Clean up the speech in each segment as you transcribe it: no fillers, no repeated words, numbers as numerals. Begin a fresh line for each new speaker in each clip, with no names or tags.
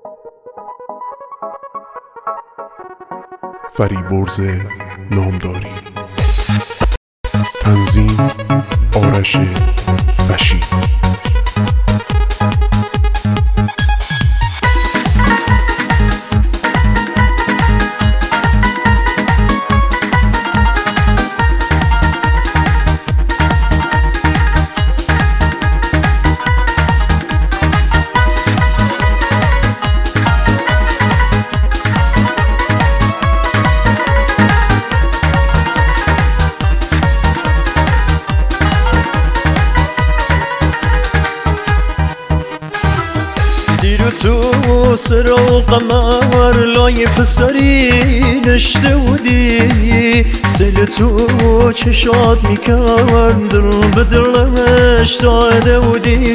فریبرز نامداری. تنظیم آرش وشی.
تو سر و قمر لای پسری نشته بودی، سیل تو چشات میکرد دل به دلش داده بودی.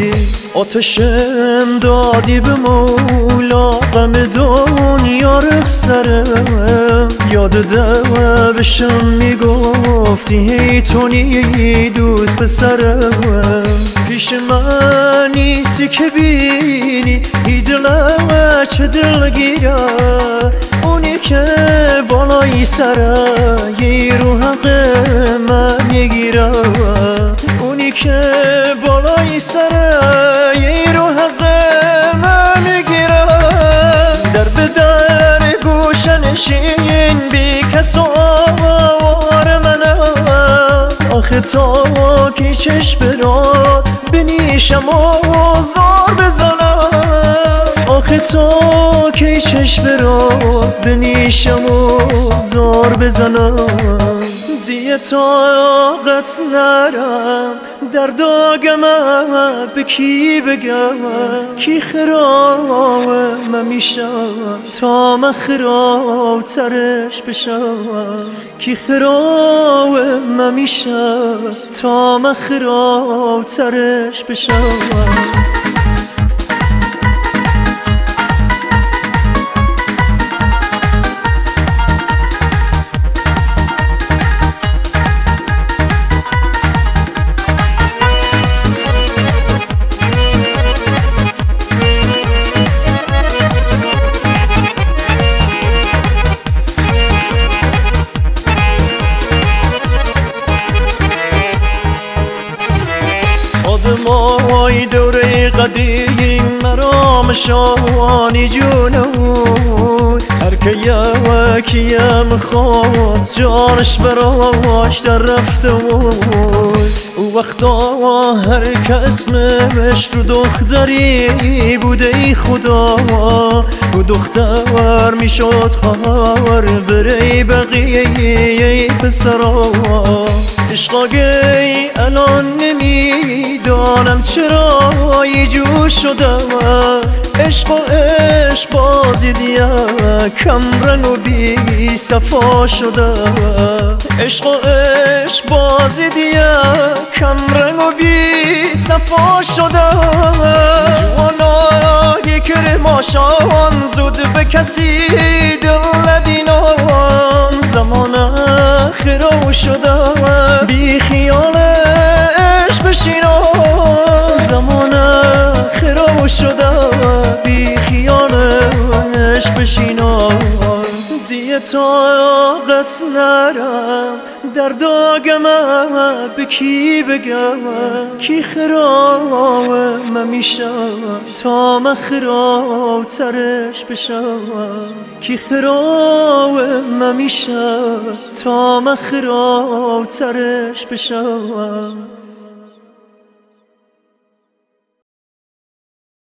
آتشم دادی به مولا، غم دنیا رخسرم یاد دبشم میگفتی هی تونی دوست پسرم. پیش من نیستی که بینی ای دلم چه دلگیره، اونی که بالای سره یه رو حق من میگیره، اونی که بالای سره یه رو حق من میگیره. در به در گوشه نشین بی کس و آوار منم، آخه تا که چشم برات بنیشم و زار بزنم، آخه تا که چشم برات بنیشم و زار بزنم. دیگه طاقت نرم در داغم به کی بگم، کی خراب من میشم تا من خراب ترش بشم، کی خراب من میشم تا من خراب ترش بشم. آدمای دوره قدیم مرام شانی جونه بود، هر که یکیم خواست جانش براش در رفته بود. او وقتا هر که اسمش رو دختری بوده ای خدا، او دختر میشد خواهر بره بقیه پسرا. عشقاگی الان نمیدانم چرا یه جو شدم، عشق و عشق بازی دیا کم رنگ و بی صفا شدم، عشق و عشق بازی دیا کم رنگ و بی صفا شدم. جوانا یک ماشان زود به کسی دل ندینم، زمان خراب شدم بی خیالش بشینم، زمان خراب شدم بی خیالش بشینم. دیگه طاقت نرم در داغم به کی بگم، کی خراب من میشم تا من خراب ترش بشم، کی خراب من میشم تا من خراب ترش بشم.